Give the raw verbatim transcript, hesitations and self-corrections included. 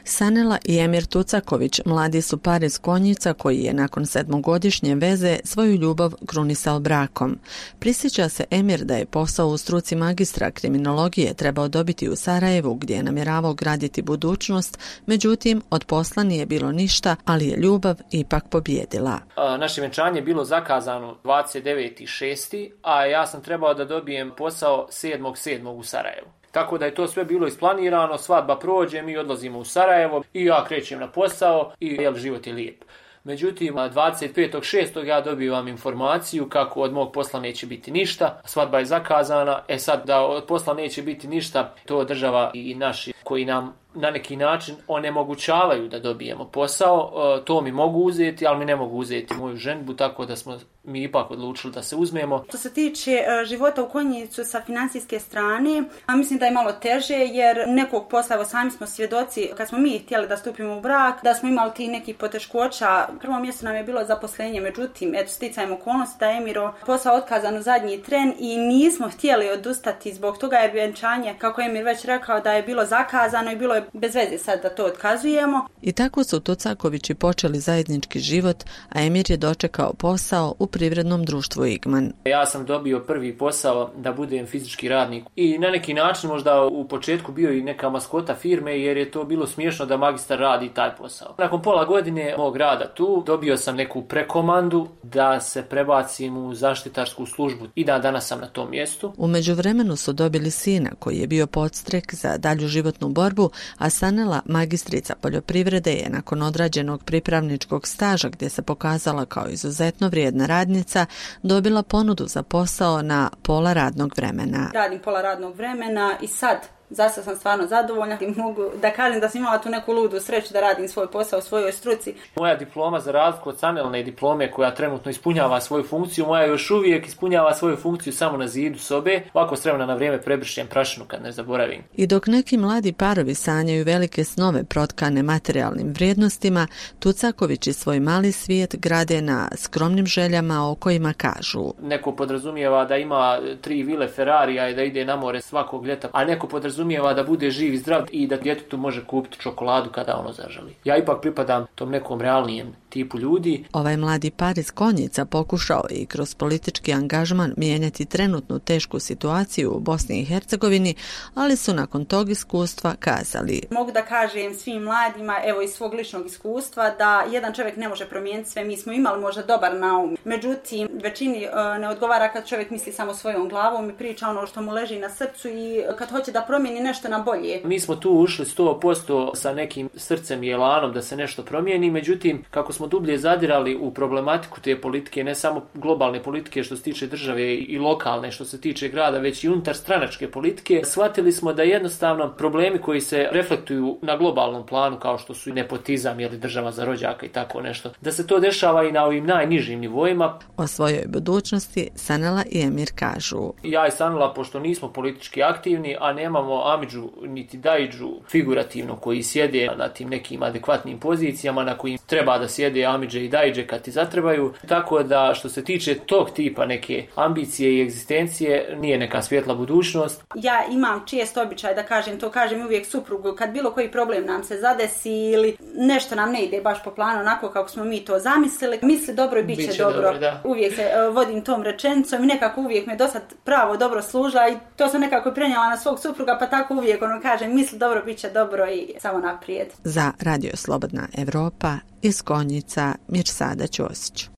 Sanela i Emir Tucaković mladi su par iz Konjica koji je nakon sedmogodišnje veze svoju ljubav krunisao brakom. Prisjeća se Emir da je posao u struci magistra kriminologije trebao dobiti u Sarajevu gdje je namjeravao graditi budućnost, međutim od posla nije bilo ništa, ali je ljubav ipak pobjedila. Naše venčanje je bilo zakazano dvadeset deveti šesti a ja sam trebao da dobijem posao sedmog sedmog u Sarajevu. Tako da je to sve bilo isplanirano, svadba prođe, mi odlazimo u Sarajevo i ja krećem na posao i jel, život je lijep. Međutim, dvadeset petog šestog ja dobivam informaciju kako od mog posla neće biti ništa, svadba je zakazana, e sad da od posla neće biti ništa, to država i naši koji nam na neki način onemogućavaju da dobijemo posao, to mi mogu uzeti, ali mi ne mogu uzeti moju ženbu, tako da smo mi ipak odlučili da se uzmemo. Što se tiče života u Konjicu sa financijske strane, a mislim da je malo teže jer nekog posla, evo sami smo svjedoci, kad smo mi htjeli da stupimo u brak, da smo imali tih nekih poteškoća. Prvo mjesto nam je bilo zaposlenje, međutim, eto sticajem okolnosti da je Emiro posao otkazan u zadnji tren i nismo htjeli odustati zbog toga jer vjenčanje, kako je Emir već rekao, da je bilo zakazano i bilo je bez veze sad da to otkazujemo. I tako su Tucakovići počeli zajednički život, a Emir je dočekao posao u privrednom društvu Igman. Ja sam dobio prvi posao da budem fizički radnik i na neki način možda u početku bio i neka maskota firme jer je to bilo smiješno da magistar radi taj posao. Nakon pola godine mog rada tu dobio sam neku prekomandu da se prebacim u zaštitarsku službu i da danas sam na tom mjestu. U međuvremenu su dobili sina koji je bio podstrek za dalju životnu borbu, a Sanela, magistrica poljoprivrede, je nakon odrađenog pripravničkog staža gdje se pokazala kao izuzetno vrijedna radnica, dobila ponudu za posao na pola radnog vremena. Radim pola radnog vremena i sad Zasta sam stvarno zadovoljna i mogu da kažem da sam imala tu neku ludu sreću da radim svoj posao u svojoj struci. Moja diploma, za razliku od Sanelne diplome koja trenutno ispunjava svoju funkciju, moja još uvijek ispunjava svoju funkciju samo na zidu sobe. Ovako s vremena na vrijeme prebrišem prašinu kad ne zaboravim. I dok neki mladi parovi sanjaju velike snove protkane materijalnim vrijednostima, Tucakovići svoj mali svijet grade na skromnim željama o kojima kažu. Neko podrazumijeva da ima tri vile Ferrarija i da ide na more svakog ljeta, a neko podrazumijeva da bude živ i zdrav i da djetetu može kupiti čokoladu kada ono zaželi. Ja ipak pripadam tom nekom realnijem tipu ljudi. Ovaj mladi par iz Konjica pokušao je i kroz politički angažman mijenjati trenutnu tešku situaciju u Bosni i Hercegovini, ali su nakon tog iskustva kazali: mogu da kažem svim mladima, evo iz svog ličnog iskustva, da jedan čovjek ne može promijeniti sve. Mi smo imali možda dobar naum, međutim većini e, ne odgovara kad čovjek misli samo svojom glavom i priča ono što mu leži na srcu i kad hoće da promijeni nešto na bolje. Mi smo tu ušli sto posto sa nekim srcem i elanom da se nešto promijeni, međutim kako smo dublje zadirali u problematiku te politike, ne samo globalne politike što se tiče države i lokalne što se tiče grada, već i unutar stranačke politike, shvatili smo da jednostavno problemi koji se reflektuju na globalnom planu kao što su nepotizam ili država za rođaka i tako nešto, da se to dešava i na ovim najnižim nivoima. O svojoj budućnosti Sanela i Emir kažu: ja i Sanela, pošto nismo politički aktivni, a nemamo amidžu niti daidžu figurativno koji sjede na tim nekim adekvatnim pozicijama na kojim treba da sjede amidže i daidže kad ti zatrebaju, tako da što se tiče tog tipa neke ambicije i egzistencije nije neka svjetla budućnost. Ja imam često običaj da kažem, to kažem uvijek suprugu, kad bilo koji problem nam se zadesi ili nešto nam ne ide baš po planu onako kako smo mi to zamislili, misli dobro i bit će, Biće dobro. dobro, uvijek se uh, vodim tom rečenicom i nekako uvijek me do sad pravo dobro služila i to sam nekako prenijela na svog supruga, pa tako uvijek ono kažem, misli dobro, bit će dobro i samo naprijed. Za Radio Slobodna Evropa iz Konjica, Mirsada Ćosić.